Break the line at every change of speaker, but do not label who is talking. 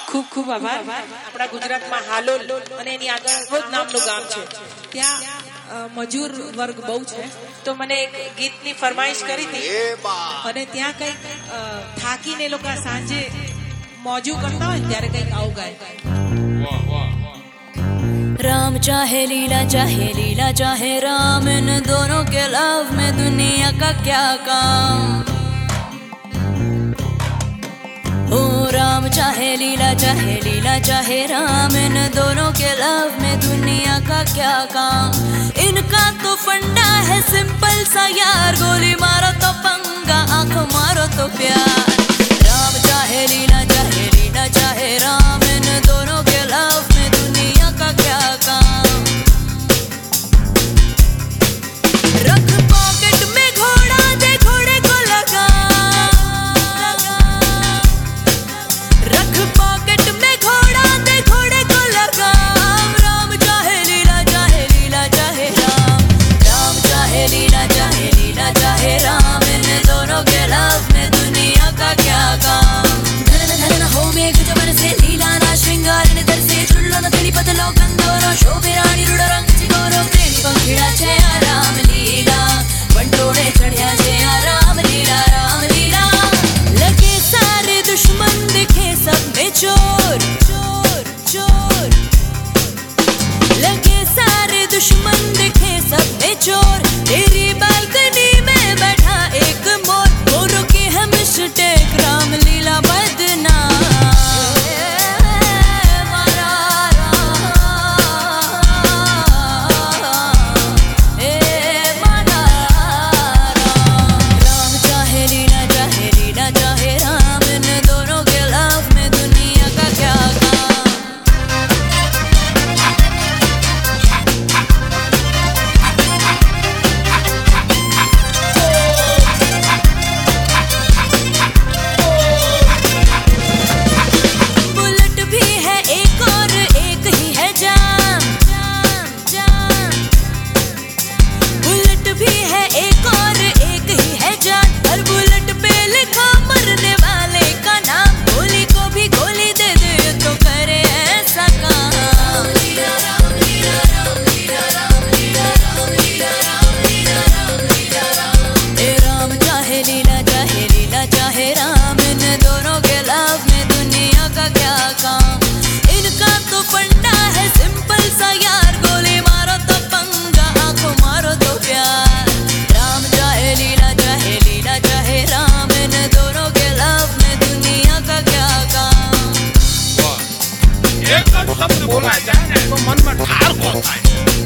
ખૂબ ખૂબ આભાર. આપણા ગુજરાતમાં હાલોલ અને એની આગળ રોજ નામનું ગામ છે, ત્યાં મજૂર વર્ગ બહુ છે. તો મને એક ગીતની ફરમાઈશ કરી હતી અને ત્યાં કંઈક થાકીને એ લોકો સાંજે મોજું करता હોય ત્યારે કંઈક આવું ગાય.
राम चाहे लीला चाहे राम, इन दोनों के लव में दुनिया का क्या काम. ओ राम चाहे लीला चाहे राम, इन दोनों के लव में दुनिया का क्या काम. इनका तो फंडा है सिंपल सा यार, गोली मारो तो पंगा, आंख मारो तो प्यार. राम चाहे लीला चाहे राम, इन दोनों के लव में दुनिया का क्या काम. रख पॉकेट में घोड़ा, दे घोड़े को लगा. रख पॉकेट में घोड़ा, दे घोड़े को लगा. राम चाहे लीला चाहे राम. राम चाहे लीला चाहे राम, इन दोनों के लव में दुनिया का क्या काम. हो मेघ जबर से लीला ना श्रृंगार निधर से चुल्लो न तेरी पतलो कंदोरो शोभे रानी रूडो रंग चिगोरो प्रेमी पंखीड़ा छे राम लीला बंटोड़े चढ़िया छे राम लीला. लगे सारे दुश्मन दिखे सब में चोर चोर चोर. लगे सारे दुश्मन दिखे सब में चोर. तेरी बालकनी में बैठा एक मोर, मोरों की है मिस्टेक राम लीला बदनाम.
शब्द बोला जाए ना तो मन में ठार होता है.